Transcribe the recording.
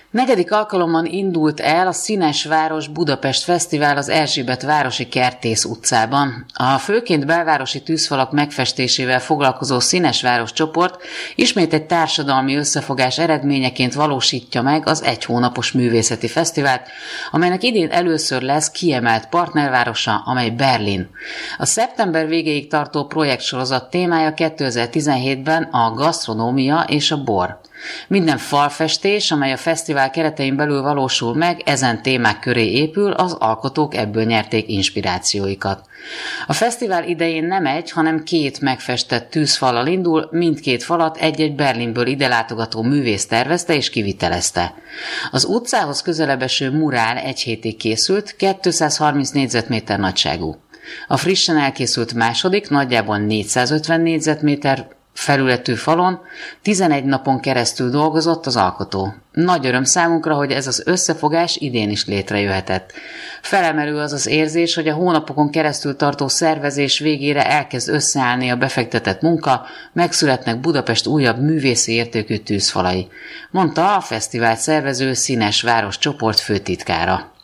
Negyedik alkalommal indult el a Színes Város Budapest Fesztivál az Erzsébet városi Kertész utcában. A főként belvárosi tűzfalak megfestésével foglalkozó Színes Város csoport ismét egy társadalmi összefogás eredményeként valósítja meg az egy hónapos művészeti fesztivált, amelynek idén először lesz kiemelt partnervárosa, amely Berlin. A szeptember végéig tartó projektsorozat témája 2017-ben a gasztronómia és a bor. Minden falfestés, amely a fesztivál keretein belül valósul meg, ezen témák köré épül, az alkotók ebből nyerték inspirációikat. A fesztivál idején nem egy, hanem két megfestett tűzfallal indul, mindkét falat egy-egy Berlinből ide látogató művész tervezte és kivitelezte. Az utcához közelebb eső murál egy hétig készült, 230 négyzetméter nagyságú. A frissen elkészült második, nagyjából 450 négyzetméter felületű falon 11 napon keresztül dolgozott az alkotó. Nagy öröm számunkra, hogy ez az összefogás idén is létrejöhetett. Felemelő az az érzés, hogy a hónapokon keresztül tartó szervezés végére elkezd összeállni a befektetett munka, megszületnek Budapest újabb művészi értékű tűzfalai, mondta a fesztivált szervező Színes Város csoport főtitkára.